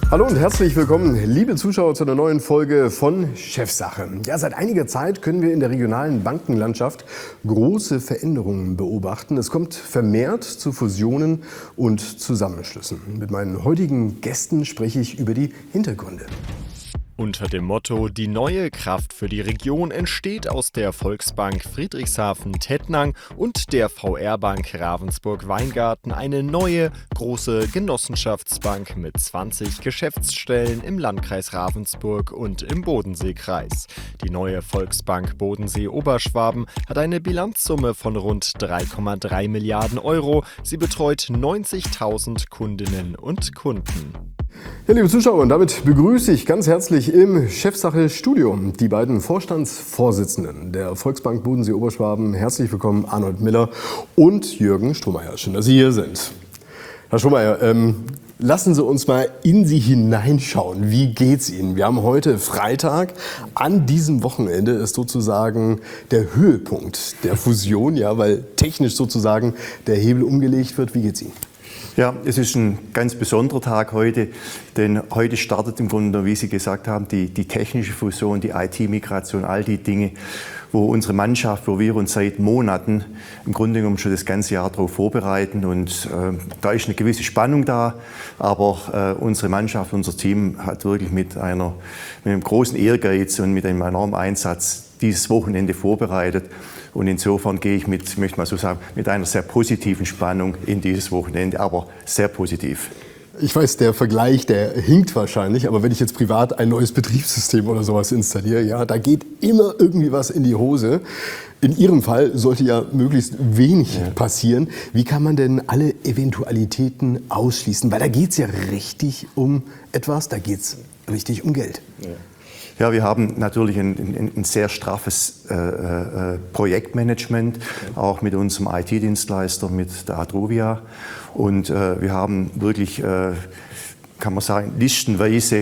Hallo und herzlich willkommen, liebe Zuschauer, zu einer neuen Folge von Chefsache. Ja, seit einiger Zeit können wir in der regionalen Bankenlandschaft große Veränderungen beobachten. Es kommt vermehrt zu Fusionen und Zusammenschlüssen. Mit meinen heutigen Gästen spreche ich über die Hintergründe. Unter dem Motto „Die neue Kraft für die Region" entsteht aus der Volksbank Friedrichshafen-Tettnang und der VR-Bank Ravensburg-Weingarten eine neue, große Genossenschaftsbank mit 20 Geschäftsstellen im Landkreis Ravensburg und im Bodenseekreis. Die neue Volksbank Bodensee-Oberschwaben hat eine Bilanzsumme von rund 3,3 Milliarden Euro. Sie betreut 90.000 Kundinnen und Kunden. Ja, liebe Zuschauer, und damit begrüße ich ganz herzlich im Chefsache-Studio die beiden Vorstandsvorsitzenden der Volksbank Bodensee-Oberschwaben. Herzlich willkommen, Arnold Miller und Jürgen Strohmeier. Schön, dass Sie hier sind. Herr Strohmeier, lassen Sie uns mal in Sie hineinschauen. Wie geht's Ihnen? Wir haben heute Freitag. An diesem Wochenende ist sozusagen der Höhepunkt der Fusion, ja, weil technisch sozusagen der Hebel umgelegt wird. Wie geht's Ihnen? Ja, es ist ein ganz besonderer Tag heute, denn heute startet im Grunde, wie Sie gesagt haben, die technische Fusion, die IT-Migration, all die Dinge, wo unsere Mannschaft, wo wir uns seit Monaten im Grunde genommen schon das ganze Jahr darauf vorbereiten. Und da ist eine gewisse Spannung da, aber unsere Mannschaft, unser Team hat wirklich mit einem großen Ehrgeiz und mit einem enormen Einsatz dieses Wochenende vorbereitet. Und insofern gehe ich möchte mal so sagen, mit einer sehr positiven Spannung in dieses Wochenende, aber sehr positiv. Ich weiß, der Vergleich, der hinkt wahrscheinlich, aber wenn ich jetzt privat ein neues Betriebssystem oder sowas installiere, ja, da geht immer irgendwie was in die Hose. In Ihrem Fall sollte ja möglichst wenig passieren. Wie kann man denn alle Eventualitäten ausschließen? Weil da geht es ja richtig um etwas, da geht es richtig um Geld. Ja, wir haben natürlich ein sehr straffes Projektmanagement, auch mit unserem IT-Dienstleister, mit der Adrovia. Und wir haben wirklich, kann man sagen, listenweise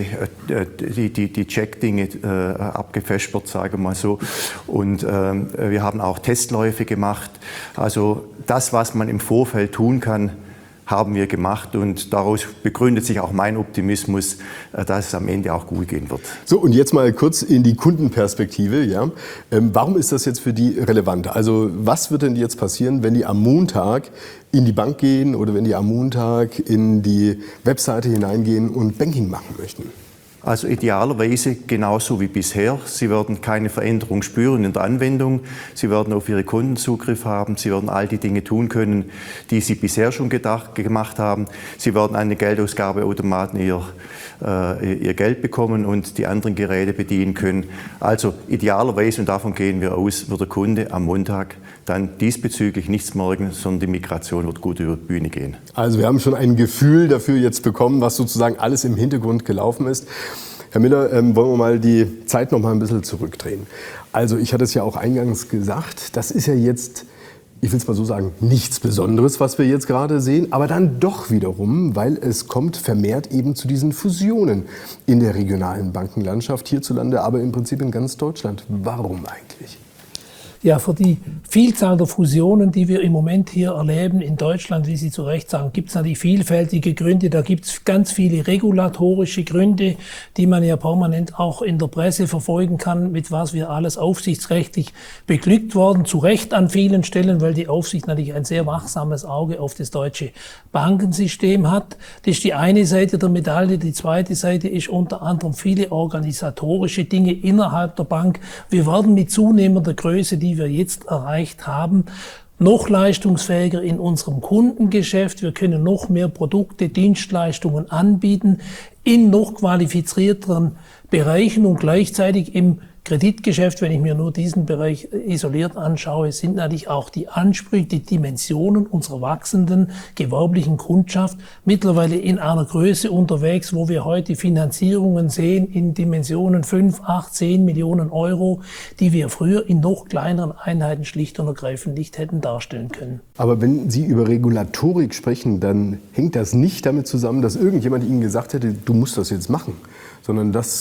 die Check-Dinge abgefespert, sagen wir mal so. Und wir haben auch Testläufe gemacht. Also das, was man im Vorfeld tun kann, haben wir gemacht, und daraus begründet sich auch mein Optimismus, dass es am Ende auch gut gehen wird. So, und jetzt mal kurz in die Kundenperspektive. Ja. Warum ist das jetzt für die relevant? Also was wird denn jetzt passieren, wenn die am Montag in die Bank gehen oder wenn die am Montag in die Webseite hineingehen und Banking machen möchten? Also idealerweise genauso wie bisher. Sie werden keine Veränderung spüren in der Anwendung. Sie werden auf Ihre Kunden Zugriff haben. Sie werden all die Dinge tun können, die Sie bisher schon gemacht haben. Sie werden an den Geldausgabeautomaten ihr Geld bekommen und die anderen Geräte bedienen können. Also idealerweise, und davon gehen wir aus, wird der Kunde am Montag dann diesbezüglich nichts merken, sondern die Migration wird gut über die Bühne gehen. Also wir haben schon ein Gefühl dafür jetzt bekommen, was sozusagen alles im Hintergrund gelaufen ist. Herr Miller, wollen wir mal die Zeit noch mal ein bisschen zurückdrehen. Also ich hatte es ja auch eingangs gesagt, das ist ja jetzt, ich will es mal so sagen, nichts Besonderes, was wir jetzt gerade sehen, aber dann doch wiederum, weil es kommt vermehrt eben zu diesen Fusionen in der regionalen Bankenlandschaft hierzulande, aber im Prinzip in ganz Deutschland. Warum eigentlich? Ja, für die Vielzahl der Fusionen, die wir im Moment hier erleben in Deutschland, wie Sie zu Recht sagen, gibt es natürlich vielfältige Gründe. Da gibt es ganz viele regulatorische Gründe, die man ja permanent auch in der Presse verfolgen kann, mit was wir alles aufsichtsrechtlich beglückt worden. Zu Recht an vielen Stellen, weil die Aufsicht natürlich ein sehr wachsames Auge auf das deutsche Bankensystem hat. Das ist die eine Seite der Medaille. Die zweite Seite ist unter anderem viele organisatorische Dinge innerhalb der Bank. Wir werden mit zunehmender Größe, die wir jetzt erreicht haben, noch leistungsfähiger in unserem Kundengeschäft. Wir können noch mehr Produkte, Dienstleistungen anbieten in noch qualifizierteren Bereichen, und gleichzeitig im Kreditgeschäft, wenn ich mir nur diesen Bereich isoliert anschaue, sind natürlich auch die Ansprüche, die Dimensionen unserer wachsenden gewerblichen Kundschaft mittlerweile in einer Größe unterwegs, wo wir heute Finanzierungen sehen in Dimensionen 5, 8, 10 Millionen Euro, die wir früher in noch kleineren Einheiten schlicht und ergreifend nicht hätten darstellen können. Aber wenn Sie über Regulatorik sprechen, dann hängt das nicht damit zusammen, dass irgendjemand Ihnen gesagt hätte, du musst das jetzt machen, sondern das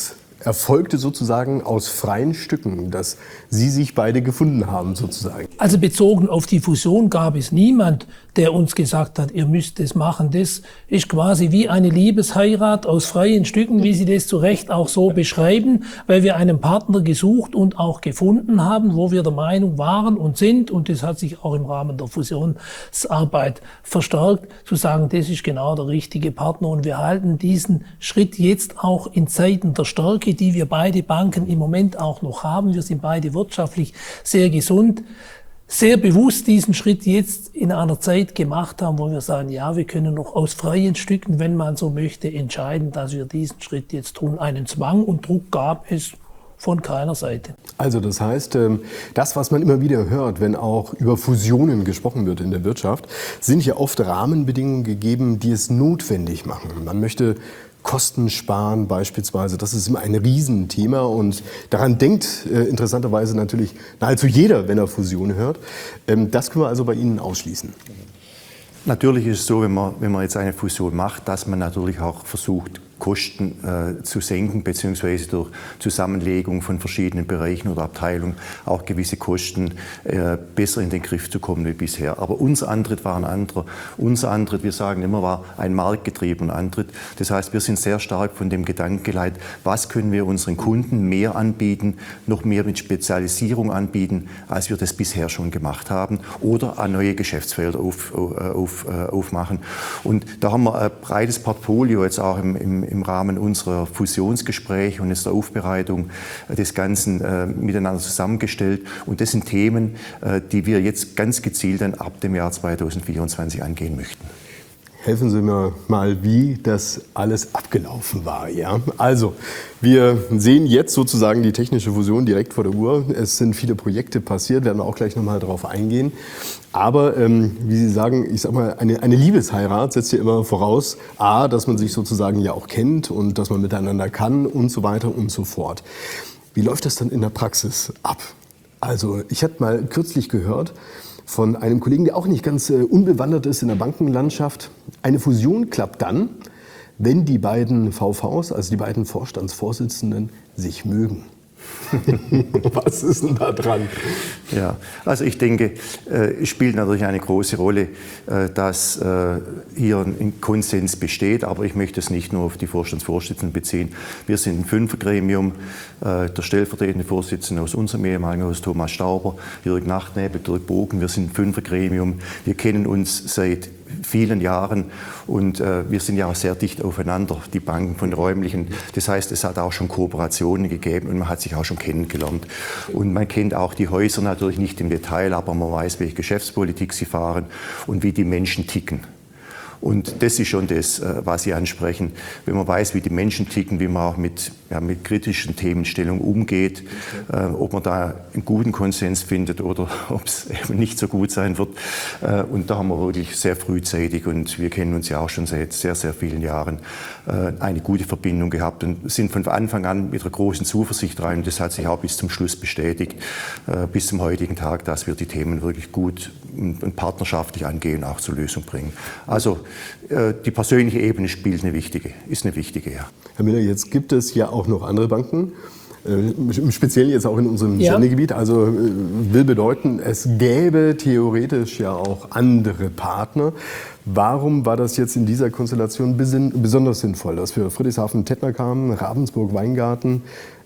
erfolgte sozusagen aus freien Stücken, dass Sie sich beide gefunden haben sozusagen? Also bezogen auf die Fusion gab es niemand, der uns gesagt hat, ihr müsst das machen. Das ist quasi wie eine Liebesheirat aus freien Stücken, wie Sie das zu Recht auch so beschreiben, weil wir einen Partner gesucht und auch gefunden haben, wo wir der Meinung waren und sind, und das hat sich auch im Rahmen der Fusionsarbeit verstärkt, zu sagen, das ist genau der richtige Partner, und wir halten diesen Schritt jetzt auch in Zeiten der Stärke, die wir beide Banken im Moment auch noch haben. Wir sind beide wirtschaftlich sehr gesund, sehr bewusst diesen Schritt jetzt in einer Zeit gemacht haben, wo wir sagen, ja, wir können noch aus freien Stücken, wenn man so möchte, entscheiden, dass wir diesen Schritt jetzt tun. Einen Zwang und Druck gab es von keiner Seite. Also das heißt, das, was man immer wieder hört, wenn auch über Fusionen gesprochen wird in der Wirtschaft, sind ja oft Rahmenbedingungen gegeben, die es notwendig machen. Man möchte Kosten sparen beispielsweise, das ist immer ein Riesenthema, und daran denkt interessanterweise natürlich nahezu jeder, wenn er Fusion hört. Das können wir also bei Ihnen ausschließen. Natürlich ist es so, wenn man jetzt eine Fusion macht, dass man natürlich auch versucht, Kosten zu senken, beziehungsweise durch Zusammenlegung von verschiedenen Bereichen oder Abteilungen auch gewisse Kosten besser in den Griff zu kommen wie bisher. Aber unser Antritt war ein anderer. Unser Antritt, wir sagen immer, war ein marktgetriebener Antritt. Das heißt, wir sind sehr stark von dem Gedanken geleitet, was können wir unseren Kunden mehr anbieten, noch mehr mit Spezialisierung anbieten, als wir das bisher schon gemacht haben, oder an neue Geschäftsfelder aufmachen. Und da haben wir ein breites Portfolio jetzt auch im Rahmen unserer Fusionsgespräche und der Aufbereitung des Ganzen miteinander zusammengestellt. Und das sind Themen, die wir jetzt ganz gezielt dann ab dem Jahr 2024 angehen möchten. Helfen Sie mir mal, wie das alles abgelaufen war. Ja? Also, wir sehen jetzt sozusagen die technische Fusion direkt vor der Uhr. Es sind viele Projekte passiert, werden wir auch gleich nochmal darauf eingehen. Aber wie Sie sagen, ich sag mal, eine Liebesheirat setzt ja immer voraus, A, dass man sich sozusagen ja auch kennt und dass man miteinander kann und so weiter und so fort. Wie läuft das dann in der Praxis ab? Also, ich hatte mal kürzlich gehört von einem Kollegen, der auch nicht ganz unbewandert ist in der Bankenlandschaft. Eine Fusion klappt dann, wenn die beiden VVs, also die beiden Vorstandsvorsitzenden, sich mögen. Was ist denn da dran? Ja, also ich denke, es spielt natürlich eine große Rolle, dass hier ein Konsens besteht, aber ich möchte es nicht nur auf die Vorstandsvorsitzenden beziehen. Wir sind ein Fünfergremium, der stellvertretende Vorsitzende aus unserem ehemaligen Haus, Thomas Stauber, Jörg Nachtnebel, Dirk Bogen, wir sind ein Fünfergremium. Wir kennen uns seit vielen Jahren und wir sind ja auch sehr dicht aufeinander, die Banken von räumlichen. Das heißt, es hat auch schon Kooperationen gegeben und man hat sich auch schon kennengelernt. Und man kennt auch die Häuser natürlich nicht im Detail, aber man weiß, welche Geschäftspolitik sie fahren und wie die Menschen ticken. Und das ist schon das, was Sie ansprechen. Wenn man weiß, wie die Menschen ticken, wie man auch mit kritischen Themenstellungen umgeht, ob man da einen guten Konsens findet oder ob es eben nicht so gut sein wird. Und da haben wir wirklich sehr frühzeitig, und wir kennen uns ja auch schon seit sehr, sehr vielen Jahren, eine gute Verbindung gehabt und sind von Anfang an mit einer großen Zuversicht rein. Und das hat sich auch bis zum Schluss bestätigt, bis zum heutigen Tag, dass wir die Themen wirklich gut und partnerschaftlich angehen, auch zur Lösung bringen. Also die persönliche Ebene ist eine wichtige, ja. Herr Miller, jetzt gibt es ja auch noch andere Banken, speziell jetzt auch in unserem Sendegebiet. Also will bedeuten, es gäbe theoretisch ja auch andere Partner. Warum war das jetzt in dieser Konstellation besonders sinnvoll, dass wir Friedrichshafen-Tettnang kamen, Ravensburg-Weingarten?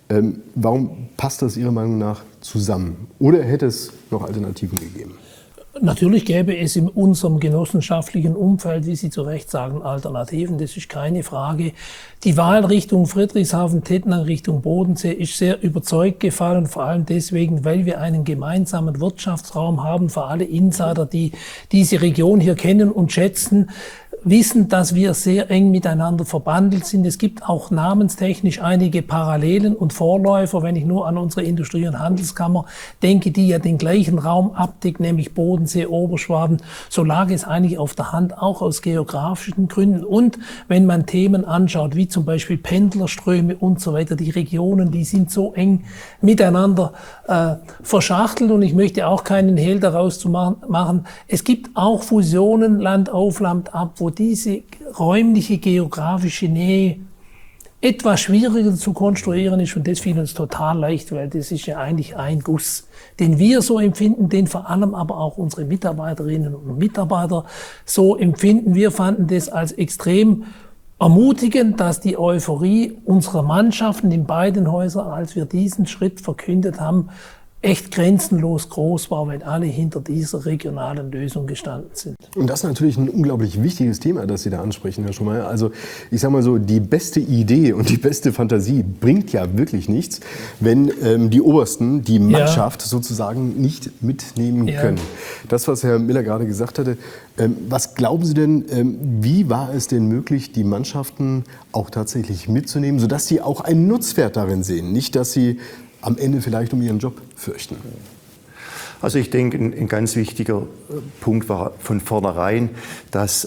Warum passt das Ihrer Meinung nach zusammen? Oder hätte es noch Alternativen gegeben? Natürlich gäbe es in unserem genossenschaftlichen Umfeld, wie Sie zu Recht sagen, Alternativen, das ist keine Frage. Die Wahl Richtung Friedrichshafen-Tettnang, Richtung Bodensee ist sehr überzeugt gefallen, vor allem deswegen, weil wir einen gemeinsamen Wirtschaftsraum haben für alle Insider, die diese Region hier kennen und schätzen, wissen, dass wir sehr eng miteinander verbandelt sind. Es gibt auch namenstechnisch einige Parallelen und Vorläufer, wenn ich nur an unsere Industrie- und Handelskammer denke, die ja den gleichen Raum abdeckt, nämlich Bodensee, Oberschwaben. So lag es eigentlich auf der Hand, auch aus geografischen Gründen. Und wenn man Themen anschaut, wie zum Beispiel Pendlerströme und so weiter, die Regionen, die sind so eng miteinander verschachtelt, und ich möchte auch keinen Hehl daraus zu machen. Es gibt auch Fusionen Land auf Land ab, wo diese räumliche, geografische Nähe etwas schwieriger zu konstruieren ist, und das fiel uns total leicht, weil das ist ja eigentlich ein Guss, den wir so empfinden, den vor allem aber auch unsere Mitarbeiterinnen und Mitarbeiter so empfinden. Wir fanden das als extrem ermutigend, dass die Euphorie unserer Mannschaften in beiden Häusern, als wir diesen Schritt verkündet haben, echt grenzenlos groß war, wenn alle hinter dieser regionalen Lösung gestanden sind. Und das ist natürlich ein unglaublich wichtiges Thema, das Sie da ansprechen, Herr Schumayer. Also ich sage mal so, die beste Idee und die beste Fantasie bringt ja wirklich nichts, wenn die Obersten die Mannschaft sozusagen nicht mitnehmen können. Das, was Herr Miller gerade gesagt hatte, was glauben Sie denn, wie war es denn möglich, die Mannschaften auch tatsächlich mitzunehmen, sodass sie auch einen Nutzwert darin sehen, nicht, dass sie am Ende vielleicht um ihren Job fürchten? Also ich denke, ein ganz wichtiger Punkt war von vornherein, dass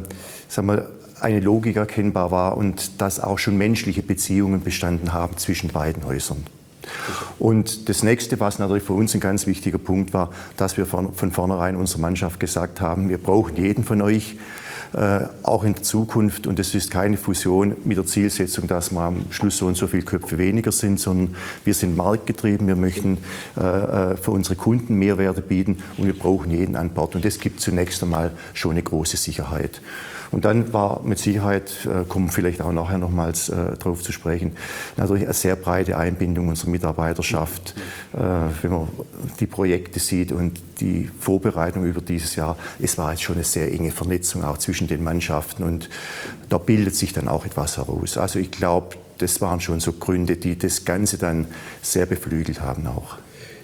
eine Logik erkennbar war und dass auch schon menschliche Beziehungen bestanden haben zwischen beiden Häusern. Und das Nächste, was natürlich für uns ein ganz wichtiger Punkt war, dass wir von vornherein unserer Mannschaft gesagt haben, wir brauchen jeden von euch, auch in der Zukunft. Und es ist keine Fusion mit der Zielsetzung, dass wir am Schluss so und so viele Köpfe weniger sind, sondern wir sind marktgetrieben, wir möchten für unsere Kunden Mehrwerte bieten und wir brauchen jeden an Bord. Und das gibt zunächst einmal schon eine große Sicherheit. Und dann war mit Sicherheit, kommen wir vielleicht auch nachher nochmals darauf zu sprechen, natürlich eine sehr breite Einbindung unserer Mitarbeiterschaft, wenn man die Projekte sieht und die Vorbereitung über dieses Jahr. Es war jetzt schon eine sehr enge Vernetzung auch zwischen den Mannschaften und da bildet sich dann auch etwas heraus. Also ich glaube, das waren schon so Gründe, die das Ganze dann sehr beflügelt haben auch.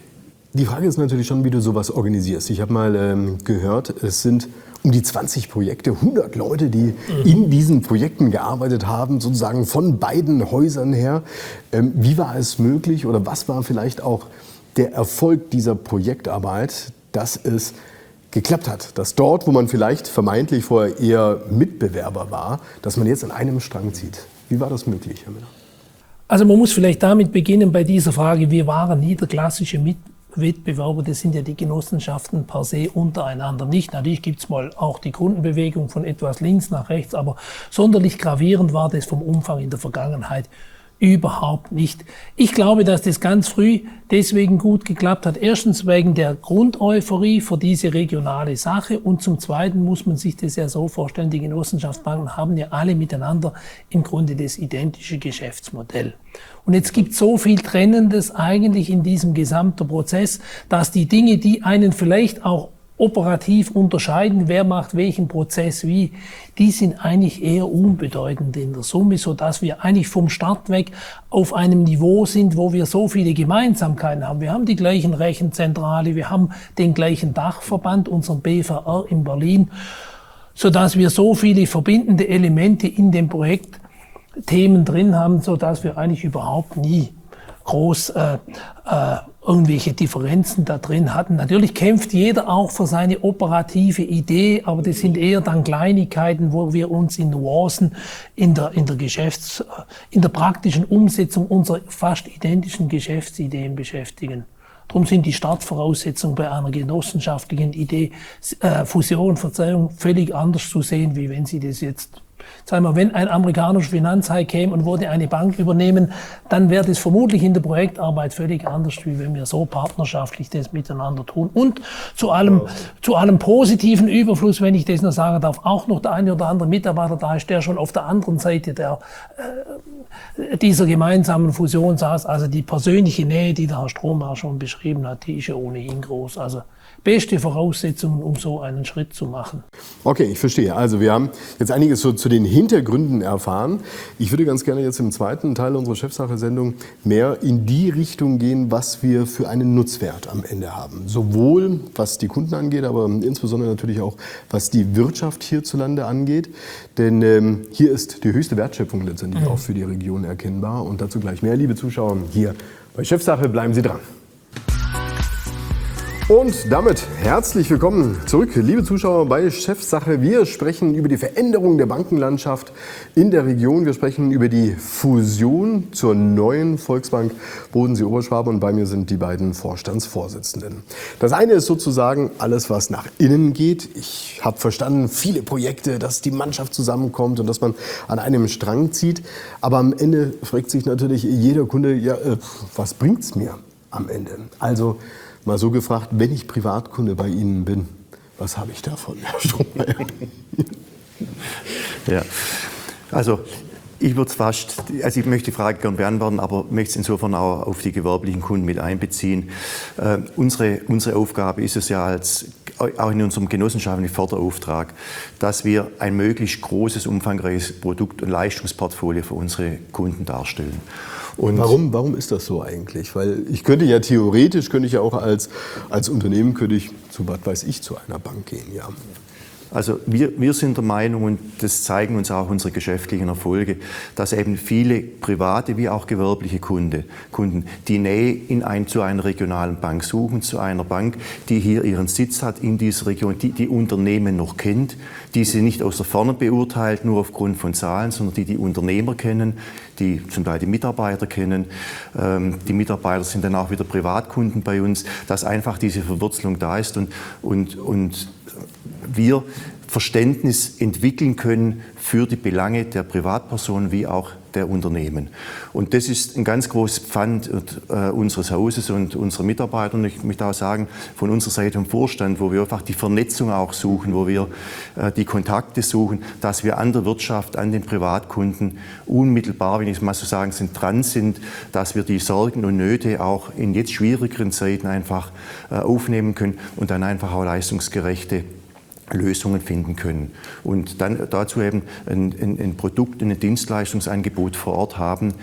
Die Frage ist natürlich schon, wie du sowas organisierst. Ich habe mal gehört, es sind um die 20 Projekte, 100 Leute, die in diesen Projekten gearbeitet haben, sozusagen von beiden Häusern her. Wie war es möglich oder was war vielleicht auch der Erfolg dieser Projektarbeit, dass es geklappt hat? Dass dort, wo man vielleicht vermeintlich vorher eher Mitbewerber war, dass man jetzt an einem Strang zieht. Wie war das möglich, Herr Miller? Also man muss vielleicht damit beginnen bei dieser Frage, wir waren nie der klassische Wettbewerber, das sind ja die Genossenschaften per se untereinander nicht. Natürlich gibt's mal auch die Kundenbewegung von etwas links nach rechts, aber sonderlich gravierend war das vom Umfang in der Vergangenheit überhaupt nicht. Ich glaube, dass das ganz früh deswegen gut geklappt hat. Erstens wegen der Grundeuphorie für diese regionale Sache und zum Zweiten muss man sich das ja so vorstellen, die Genossenschaftsbanken haben ja alle miteinander im Grunde das identische Geschäftsmodell. Und jetzt gibt es so viel Trennendes eigentlich in diesem gesamten Prozess, dass die Dinge, die einen vielleicht auch operativ unterscheiden, wer macht welchen Prozess wie, die sind eigentlich eher unbedeutend in der Summe, so dass wir eigentlich vom Start weg auf einem Niveau sind, wo wir so viele Gemeinsamkeiten haben. Wir haben die gleichen Rechenzentrale, wir haben den gleichen Dachverband, unseren BVR in Berlin, so dass wir so viele verbindende Elemente in dem Projektthemen drin haben, so dass wir eigentlich überhaupt nie groß irgendwelche Differenzen da drin hatten. Natürlich kämpft jeder auch für seine operative Idee, aber das sind eher dann Kleinigkeiten, wo wir uns in Nuancen in der praktischen Umsetzung unserer fast identischen Geschäftsideen beschäftigen. Darum sind die Startvoraussetzungen bei einer genossenschaftlichen Fusion, völlig anders zu sehen, wie wenn Sie das jetzt, sagen wir, wenn ein amerikanischer Finanzhai käme und würde eine Bank übernehmen, dann wäre das vermutlich in der Projektarbeit völlig anders, wie wenn wir so partnerschaftlich das miteinander tun. Und zu allem positiven Überfluss, wenn ich das noch sagen darf, auch noch der eine oder andere Mitarbeiter da ist, der schon auf der anderen Seite dieser gemeinsamen Fusion saß. Also die persönliche Nähe, die der Herr Strohmayer schon beschrieben hat, die ist ja ohnehin groß. Also beste Voraussetzungen, um so einen Schritt zu machen. Okay, ich verstehe. Also wir haben jetzt einiges so zu den Hintergründen erfahren. Ich würde ganz gerne jetzt im zweiten Teil unserer Chefsache-Sendung mehr in die Richtung gehen, was wir für einen Nutzwert am Ende haben. Sowohl was die Kunden angeht, aber insbesondere natürlich auch was die Wirtschaft hierzulande angeht. Denn hier ist die höchste Wertschöpfung letztendlich auch für die Region erkennbar. Und dazu gleich mehr, liebe Zuschauer, hier bei Chefsache. Bleiben Sie dran. Und damit herzlich willkommen zurück, liebe Zuschauer, bei Chefsache. Wir sprechen über die Veränderung der Bankenlandschaft in der Region. Wir sprechen über die Fusion zur neuen Volksbank Bodensee-Oberschwaben und bei mir sind die beiden Vorstandsvorsitzenden. Das eine ist sozusagen alles, was nach innen geht. Ich habe verstanden, viele Projekte, dass die Mannschaft zusammenkommt und dass man an einem Strang zieht. Aber am Ende fragt sich natürlich jeder Kunde, ja, was bringt's mir am Ende? Also mal so gefragt, wenn ich Privatkunde bei Ihnen bin, was habe ich davon, Herr Strohmeier? Ja, also ich möchte die Frage gerne beantworten, aber möchte es insofern auch auf die gewerblichen Kunden mit einbeziehen. Unsere Aufgabe ist es ja auch in unserem genossenschaftlichen Förderauftrag, dass wir ein möglichst großes, umfangreiches Produkt- und Leistungsportfolio für unsere Kunden darstellen. Und warum ist das so eigentlich? Weil ich könnte ja theoretisch, auch als Unternehmen, zu einer Bank gehen, ja. Also wir sind der Meinung, und das zeigen uns auch unsere geschäftlichen Erfolge, dass eben viele private wie auch gewerbliche Kunden die Nähe zu einer regionalen Bank suchen, zu einer Bank, die hier ihren Sitz hat in dieser Region, die Unternehmen noch kennt, die sie nicht aus der Ferne beurteilt, nur aufgrund von Zahlen, sondern die Unternehmer kennen, die zum Teil die Mitarbeiter kennen. Die Mitarbeiter sind dann auch wieder Privatkunden bei uns, dass einfach diese Verwurzelung da ist und wir Verständnis entwickeln können für die Belange der Privatpersonen wie auch der Unternehmen. Und das ist ein ganz großes Pfand unseres Hauses und unserer Mitarbeiter. Und ich möchte auch sagen, von unserer Seite im Vorstand, wo wir einfach die Vernetzung auch suchen, wo wir die Kontakte suchen, dass wir an der Wirtschaft, an den Privatkunden unmittelbar, wenn ich es mal so sagen, dran sind, dass wir die Sorgen und Nöte auch in jetzt schwierigeren Zeiten einfach aufnehmen können und dann einfach auch leistungsgerechte Lösungen finden können und dann dazu eben ein Produkt, ein Dienstleistungsangebot vor Ort haben,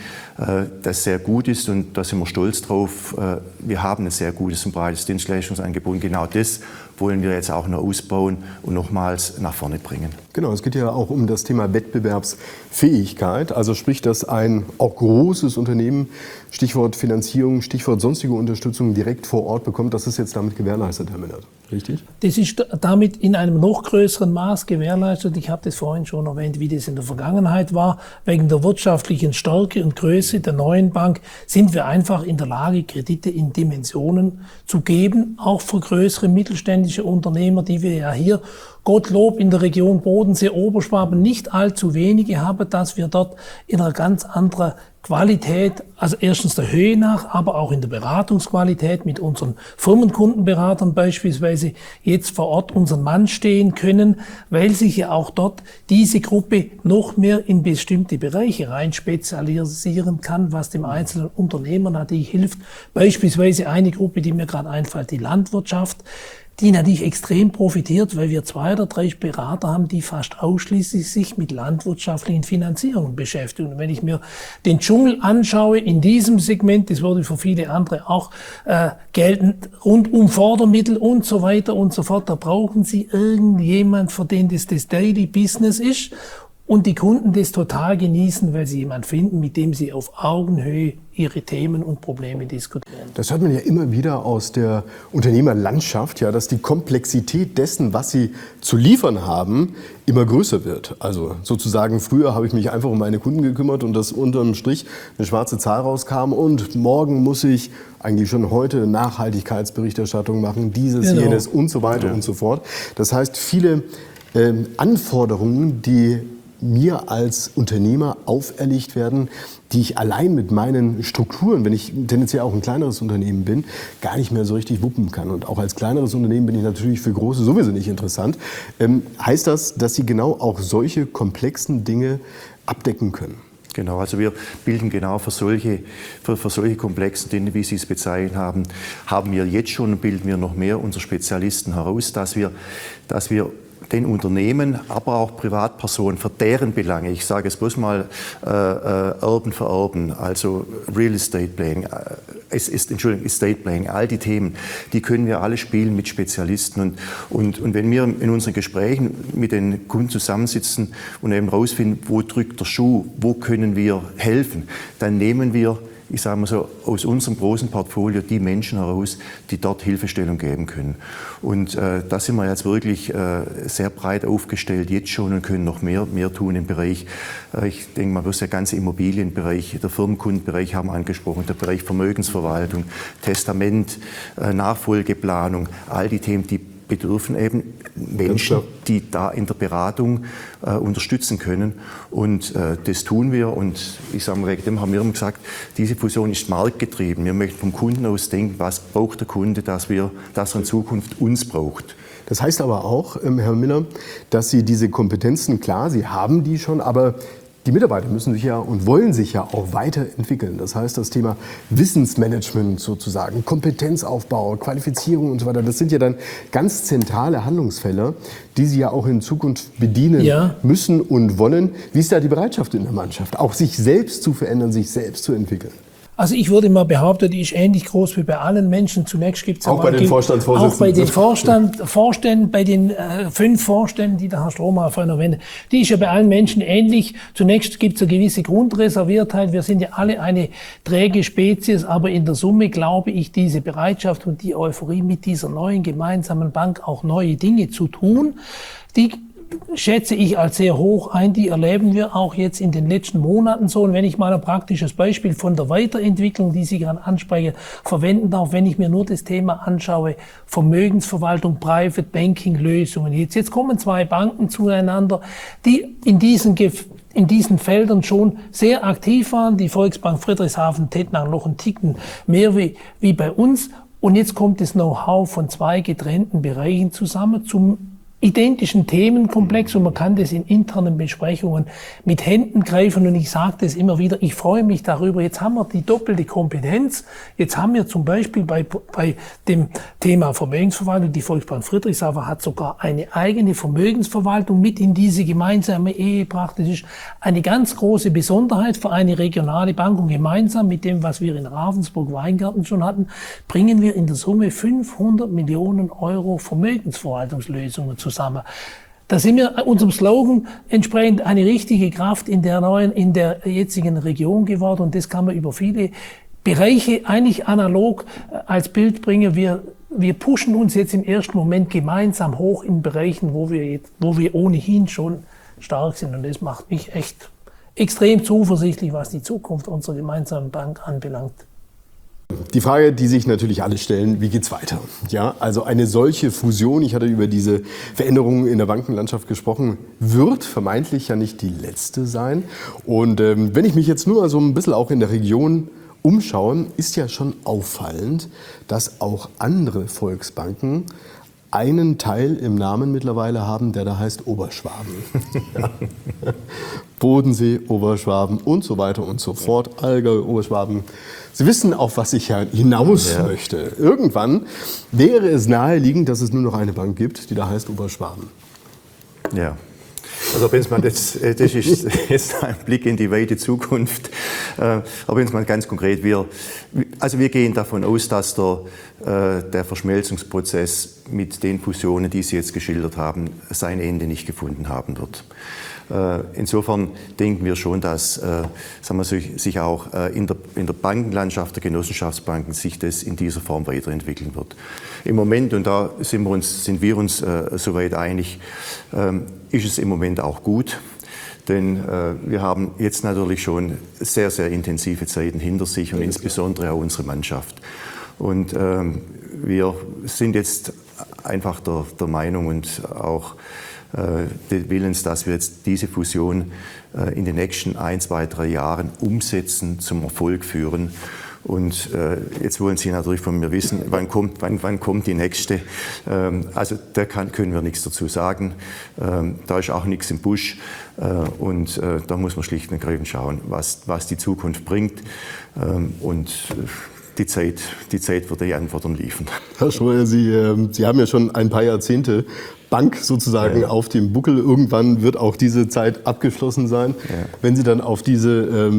das sehr gut ist und da sind wir stolz drauf. Wir haben ein sehr gutes und breites Dienstleistungsangebot und genau das wollen wir jetzt auch noch ausbauen und nochmals nach vorne bringen. Genau, es geht ja auch um das Thema Wettbewerbsfähigkeit, also sprich, dass ein auch großes Unternehmen, Stichwort Finanzierung, Stichwort sonstige Unterstützung direkt vor Ort bekommt. Das ist jetzt damit gewährleistet, Herr Millert, richtig? Das ist damit in einem noch größeren Maß gewährleistet. Ich habe das vorhin schon erwähnt, wie das in der Vergangenheit war. Wegen der wirtschaftlichen Stärke und Größe der neuen Bank sind wir einfach in der Lage, Kredite in Dimensionen zu geben, auch für größere mittelständische Unternehmer, die wir ja hier Gottlob in der Region Bodensee-Oberschwaben nicht allzu wenige haben, dass wir dort in einer ganz anderen Qualität, also erstens der Höhe nach, aber auch in der Beratungsqualität mit unseren Firmenkundenberatern beispielsweise jetzt vor Ort unseren Mann stehen können, weil sich ja auch dort diese Gruppe noch mehr in bestimmte Bereiche rein spezialisieren kann, was dem einzelnen Unternehmer natürlich hilft. Beispielsweise eine Gruppe, die mir gerade einfällt, die Landwirtschaft, die natürlich extrem profitiert, weil wir 2 oder 3 Berater haben, die fast ausschließlich sich mit landwirtschaftlichen Finanzierungen beschäftigen. Und wenn ich mir den Dschungel anschaue in diesem Segment, das würde für viele andere auch gelten, rund um Fördermittel und so weiter und so fort, da brauchen Sie irgendjemand, für den das Daily Business ist. Und die Kunden das total genießen, weil sie jemanden finden, mit dem sie auf Augenhöhe ihre Themen und Probleme diskutieren. Das hört man ja immer wieder aus der Unternehmerlandschaft, ja, dass die Komplexität dessen, was sie zu liefern haben, immer größer wird. Also sozusagen, früher habe ich mich einfach um meine Kunden gekümmert und dass unterm Strich eine schwarze Zahl rauskam und morgen muss ich eigentlich schon heute Nachhaltigkeitsberichterstattung machen, dieses, jenes und so weiter und so fort. Das heißt, viele Anforderungen, die mir als Unternehmer auferlegt werden, die ich allein mit meinen Strukturen, wenn ich tendenziell auch ein kleineres Unternehmen bin, gar nicht mehr so richtig wuppen kann. Und auch als kleineres Unternehmen bin ich natürlich für große sowieso nicht interessant. Heißt das, dass Sie genau auch solche komplexen Dinge abdecken können? Genau, also wir bilden genau für solche komplexen Dinge, wie Sie es bezeichnet haben wir jetzt schon und bilden wir noch mehr unsere Spezialisten heraus, dass wir den Unternehmen, aber auch Privatpersonen für deren Belange, ich sage es bloß mal Urban for Urban, also Real Estate Planning, Estate Planning, all die Themen, die können wir alle spielen mit Spezialisten. Und wenn wir in unseren Gesprächen mit den Kunden zusammensitzen und eben rausfinden, wo drückt der Schuh, wo können wir helfen, dann nehmen wir ich sage mal so, aus unserem großen Portfolio die Menschen heraus, die dort Hilfestellung geben können. Und da sind wir jetzt wirklich sehr breit aufgestellt, jetzt schon, und können noch mehr tun im Bereich, ich denke mal, der ganze Immobilienbereich, der Firmenkundenbereich haben wir angesprochen, der Bereich Vermögensverwaltung, Testament, Nachfolgeplanung, all die Themen, die bedürfen eben Menschen, die da in der Beratung unterstützen können. Und das tun wir. Und ich sage mal, wegen dem haben wir immer gesagt, diese Fusion ist marktgetrieben. Wir möchten vom Kunden aus denken, was braucht der Kunde, dass er in Zukunft uns braucht. Das heißt aber auch, Herr Miller, dass Sie diese Kompetenzen, klar, Sie haben die schon, aber die Mitarbeiter müssen sich ja und wollen sich ja auch weiterentwickeln. Das heißt, das Thema Wissensmanagement sozusagen, Kompetenzaufbau, Qualifizierung und so weiter, das sind ja dann ganz zentrale Handlungsfelder, die Sie ja auch in Zukunft bedienen müssen und wollen. Wie ist da die Bereitschaft in der Mannschaft, auch sich selbst zu verändern, sich selbst zu entwickeln? Also ich würde mal behaupten, die ist ähnlich groß wie bei allen Menschen. Zunächst gibt es auch bei den Vorstandsvorsitzenden. Auch bei den Vorständen, bei den 5 Vorständen, die der Herr Strohmayer vorhin erwähnt. Die ist ja bei allen Menschen ähnlich. Zunächst gibt es eine gewisse Grundreserviertheit. Wir sind ja alle eine träge Spezies, aber in der Summe glaube ich, diese Bereitschaft und die Euphorie mit dieser neuen gemeinsamen Bank auch neue Dinge zu tun, die schätze ich als sehr hoch ein. Die erleben wir auch jetzt in den letzten Monaten so. Und wenn ich mal ein praktisches Beispiel von der Weiterentwicklung, die Sie gerade ansprechen, verwenden darf, wenn ich mir nur das Thema anschaue, Vermögensverwaltung, Private Banking Lösungen. Jetzt kommen 2 Banken zueinander, die in diesen Feldern schon sehr aktiv waren. Die Volksbank Friedrichshafen, Tettnang noch einen Ticken mehr wie bei uns. Und jetzt kommt das Know-how von 2 getrennten Bereichen zusammen zum identischen Themenkomplex, und man kann das in internen Besprechungen mit Händen greifen. Und ich sage das immer wieder, ich freue mich darüber. Jetzt haben wir die doppelte Kompetenz. Jetzt haben wir zum Beispiel bei dem Thema Vermögensverwaltung, die Volksbank Friedrichshafen hat sogar eine eigene Vermögensverwaltung mit in diese gemeinsame Ehe gebracht. Das ist eine ganz große Besonderheit für eine regionale Bank. Und gemeinsam mit dem, was wir in Ravensburg-Weingarten schon hatten, bringen wir in der Summe 500 Millionen Euro Vermögensverwaltungslösungen zusammen. Da sind wir unserem Slogan entsprechend eine richtige Kraft in der jetzigen Region geworden, und das kann man über viele Bereiche eigentlich analog als Bild bringen. Wir pushen uns jetzt im ersten Moment gemeinsam hoch in Bereichen, wo wir ohnehin schon stark sind, und das macht mich echt extrem zuversichtlich, was die Zukunft unserer gemeinsamen Bank anbelangt. Die Frage, die sich natürlich alle stellen, wie geht's weiter? Ja, also eine solche Fusion, ich hatte über diese Veränderungen in der Bankenlandschaft gesprochen, wird vermeintlich ja nicht die letzte sein. Und wenn ich mich jetzt nur so ein bisschen auch in der Region umschaue, ist ja schon auffallend, dass auch andere Volksbanken einen Teil im Namen mittlerweile haben, der da heißt Oberschwaben. Ja. Bodensee, Oberschwaben und so weiter und so fort. Allgäu, Oberschwaben. Sie wissen, auf was ich hinaus möchte. Irgendwann wäre es naheliegend, dass es nur noch eine Bank gibt, die da heißt Oberschwaben. Ja. Also wenn es mal das ist jetzt ein Blick in die weite Zukunft. Aber wenn es mal ganz konkret wir gehen davon aus, dass der Verschmelzungsprozess mit den Fusionen, die Sie jetzt geschildert haben, sein Ende nicht gefunden haben wird. Insofern denken wir schon, dass sich auch in der Bankenlandschaft der Genossenschaftsbanken sich das in dieser Form weiterentwickeln wird. Im Moment, und da sind wir uns soweit einig, ist es im Moment auch gut. Denn wir haben jetzt natürlich schon sehr, sehr intensive Zeiten hinter sich, und insbesondere auch unsere Mannschaft. Und wir sind jetzt einfach der Meinung und auch des Willens, dass wir jetzt diese Fusion in den nächsten 1, 2, 3 Jahren umsetzen, zum Erfolg führen. Und jetzt wollen Sie natürlich von mir wissen, wann kommt die nächste. Also da können wir nichts dazu sagen. Da ist auch nichts im Busch. Und da muss man schlicht und ergreifend schauen, was die Zukunft bringt. Und die Zeit wird die Antworten liefern. Herr Schroyer, Sie haben ja schon ein paar Jahrzehnte Bank sozusagen auf dem Buckel. Irgendwann wird auch diese Zeit abgeschlossen sein. Ja. Wenn Sie dann auf diese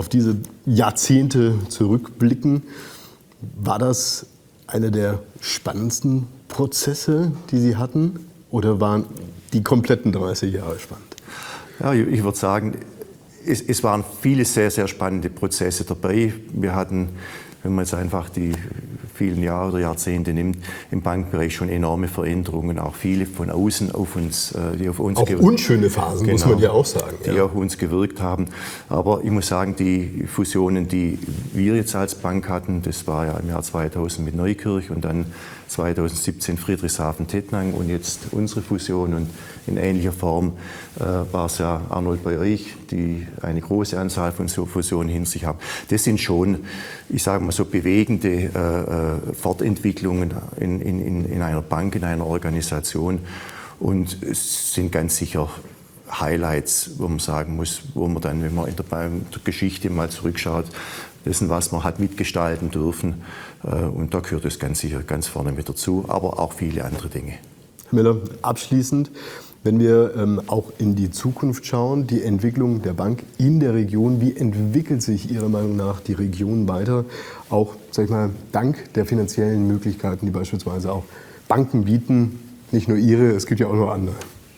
Jahrzehnte zurückblicken, war das einer der spannendsten Prozesse, die Sie hatten? Oder waren die kompletten 30 Jahre spannend? Ja, ich würde sagen, es waren viele sehr, sehr spannende Prozesse dabei. Wir hatten, wenn man jetzt einfach die vielen Jahre oder Jahrzehnte nimmt, im Bankenbereich schon enorme Veränderungen, auch viele von außen auf uns, die auf uns auch unschöne Phasen, muss man ja auch sagen. Die auf uns gewirkt haben. Aber ich muss sagen, die Fusionen, die wir jetzt als Bank hatten, das war ja im Jahr 2000 mit Neukirch und dann 2017 Friedrichshafen-Tettnang und jetzt unsere Fusion. Und in ähnlicher Form war es ja, Arnold, bei euch, die eine große Anzahl von so Fusionen hinter sich haben. Das sind schon, ich sage mal so, bewegende Fortentwicklungen in einer Bank, in einer Organisation. Und es sind ganz sicher Highlights, wo man sagen muss, wo man dann, wenn man in der Geschichte mal zurückschaut, dessen, was man hat mitgestalten dürfen. Und da gehört es ganz sicher ganz vorne mit dazu, aber auch viele andere Dinge. Herr Miller, abschließend, wenn wir auch in die Zukunft schauen, die Entwicklung der Bank in der Region, wie entwickelt sich Ihrer Meinung nach die Region weiter? Auch, sag ich mal, dank der finanziellen Möglichkeiten, die beispielsweise auch Banken bieten, nicht nur Ihre, es gibt ja auch noch andere.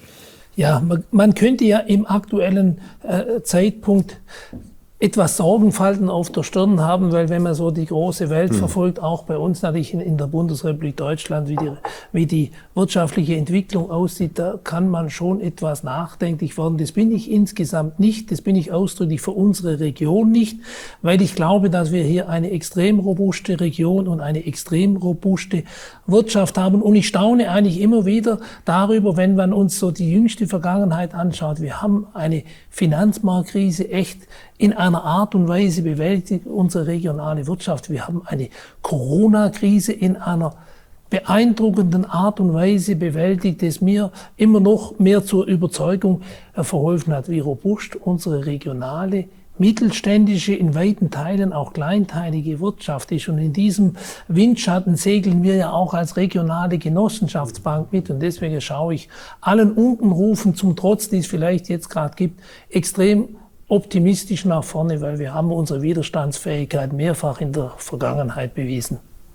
Ja, man könnte ja im aktuellen Zeitpunkt etwas Sorgenfalten auf der Stirn haben, weil wenn man so die große Welt verfolgt, auch bei uns natürlich in der Bundesrepublik Deutschland, wie die wirtschaftliche Entwicklung aussieht, da kann man schon etwas nachdenklich werden. Das bin ich insgesamt nicht, das bin ich ausdrücklich für unsere Region nicht, weil ich glaube, dass wir hier eine extrem robuste Region und eine extrem robuste Wirtschaft haben. Und ich staune eigentlich immer wieder darüber, wenn man uns so die jüngste Vergangenheit anschaut. Wir haben eine Finanzmarktkrise echt in einer Art und Weise bewältigt, unsere regionale Wirtschaft. Wir haben eine Corona-Krise in einer beeindruckenden Art und Weise bewältigt, das mir immer noch mehr zur Überzeugung verholfen hat, wie robust unsere regionale, mittelständische, in weiten Teilen auch kleinteilige Wirtschaft ist. Und in diesem Windschatten segeln wir ja auch als regionale Genossenschaftsbank mit. Und deswegen schaue ich allen Unkenrufen zum Trotz, die es vielleicht jetzt gerade gibt, extrem optimistisch nach vorne, weil wir haben unsere Widerstandsfähigkeit mehrfach in der Vergangenheit bewiesen.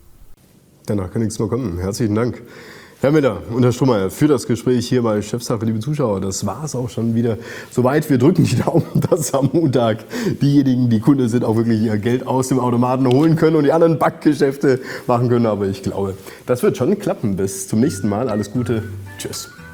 Danach kann nichts mehr kommen. Herzlichen Dank. Herr Miller und Herr Strohmeier, für das Gespräch hier bei Chefsache, liebe Zuschauer. Das war es auch schon wieder soweit. Wir drücken die Daumen, dass am Montag diejenigen, die Kunde sind, auch wirklich ihr Geld aus dem Automaten holen können und die anderen Bankgeschäfte machen können. Aber ich glaube, das wird schon klappen. Bis zum nächsten Mal. Alles Gute. Tschüss.